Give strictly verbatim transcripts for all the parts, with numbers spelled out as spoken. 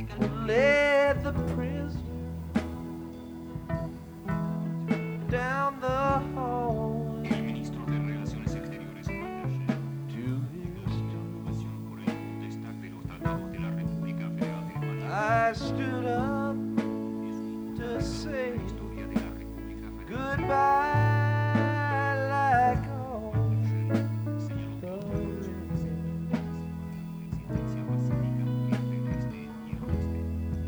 led the prisoner down the hall El ministro de Relaciones Exteriores to his door. por el contestar de los tratados de la República Federal de Alemania. I stood up to say Historia de la República Federal. goodbye like all Señaló the que rest. existencia pacífica entre el este y el oeste.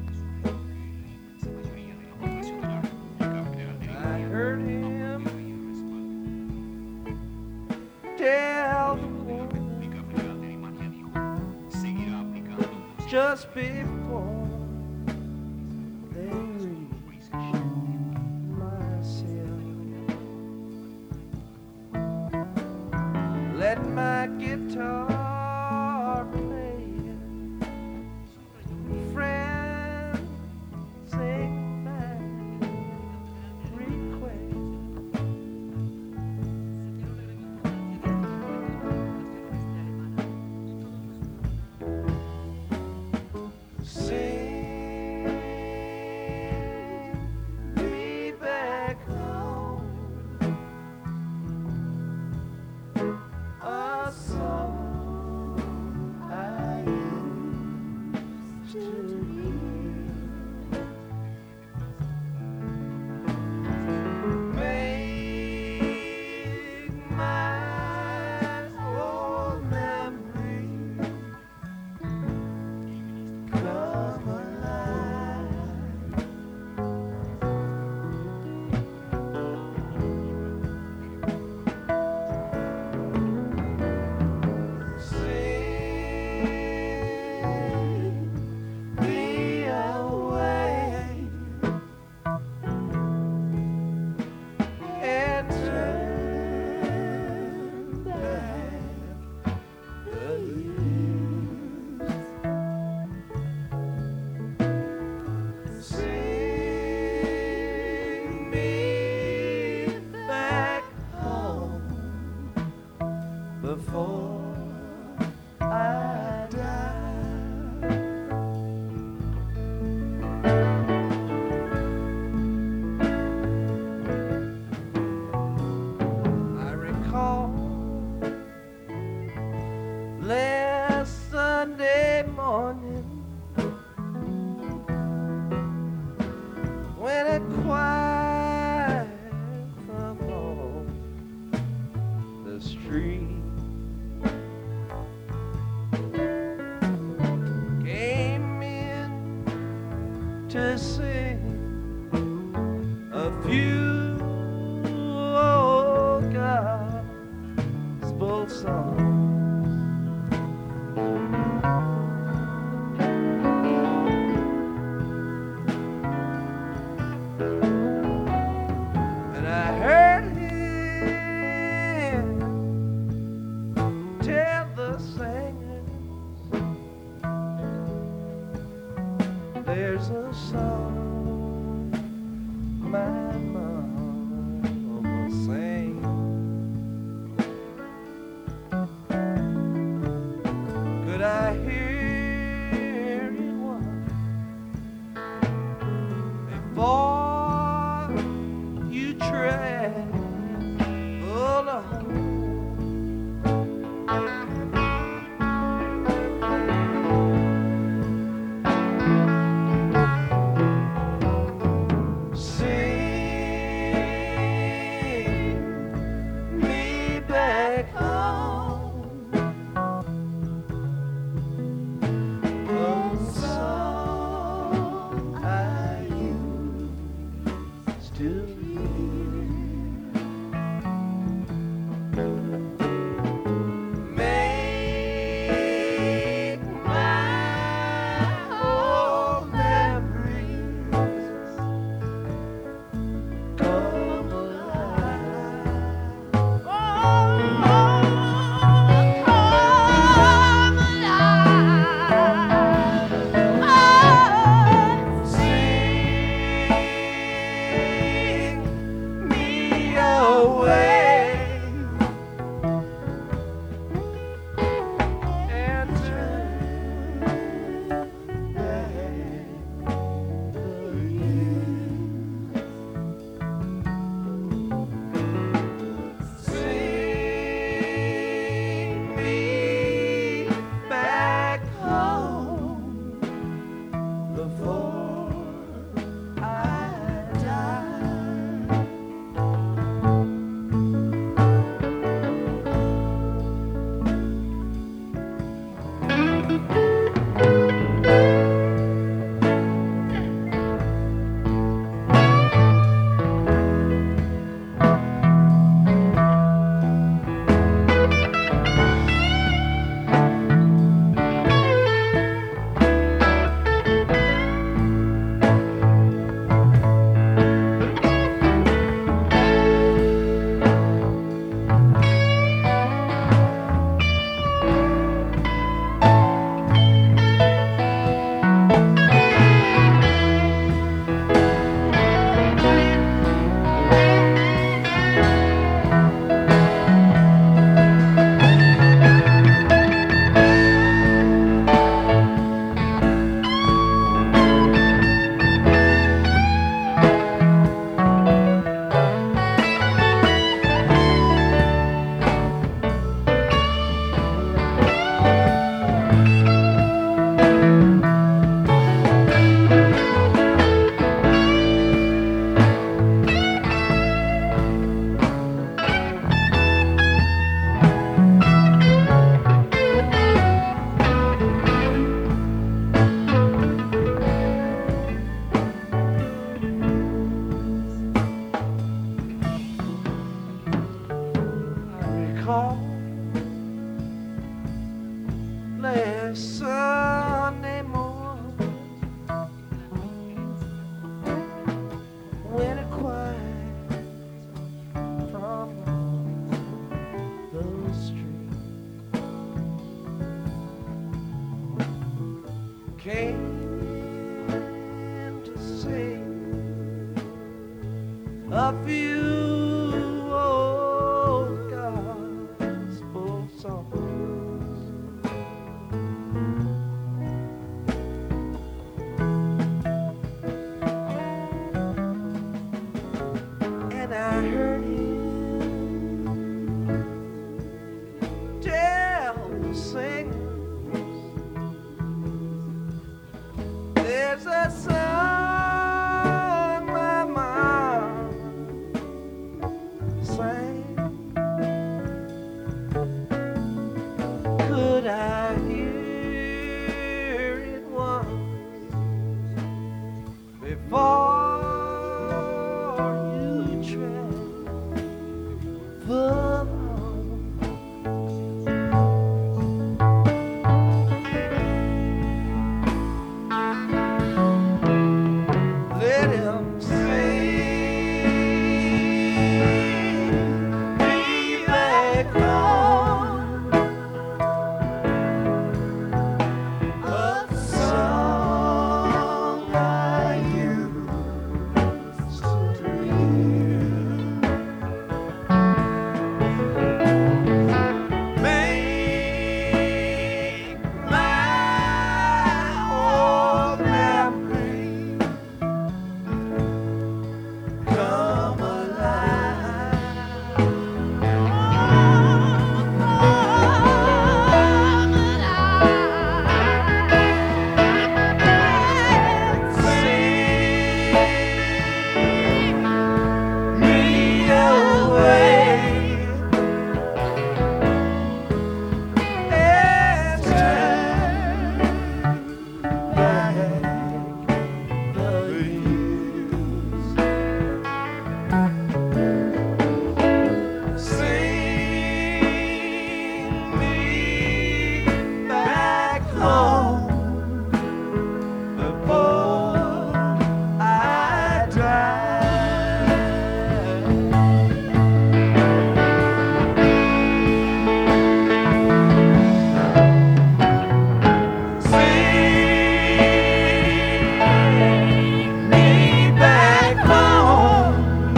Y subrayó que la inmensa mayoría de la población de la República Federal de I Alemania heard him apoyaba el respaldo. tell El the gobierno de la woman República Federal de Alemania dijo, seguirá aplicando just before they reached my cell. Let my guitar play, friend, sing my request. Sing me back home a song I used to hear. Make my old memory come alive. Sing me away and turn back the years. Sing me back home before I die. I recall last Sunday morning when a quiet from off the street came in to sing a few old gospel songs. And I heard him tell the singers there's a song my mama sang. Could I hear it once before you travel on? Sing me back home came to sing a few old gospel songs. And I heard him tell the singers there's a song my mom sang. Could I hear it once before you tread the lawn? Let him sing me back home a song I used to hear. Make my old memory come alive. Sing me away and turn back the years. Sing me back home before I die. Sing me back home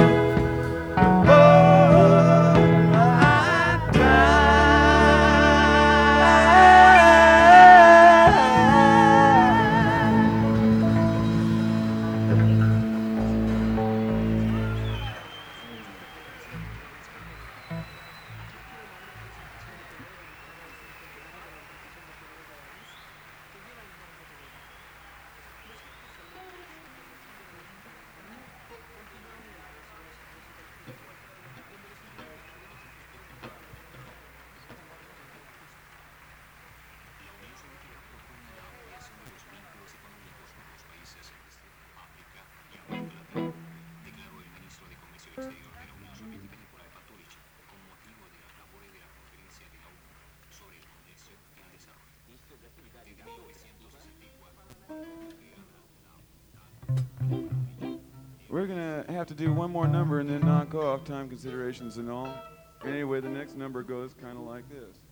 declaró el ministro de Comercio Exterior de la Unión Soviética, Nikolai Patulich, con motivo de las labores de la conferencia de la ONU sobre el comercio y el desarrollo. Desde mil novecientos sesenta y cuatro, We're gonna have to do one more number and then knock off, time considerations and all. Anyway, the next number goes kind of like this.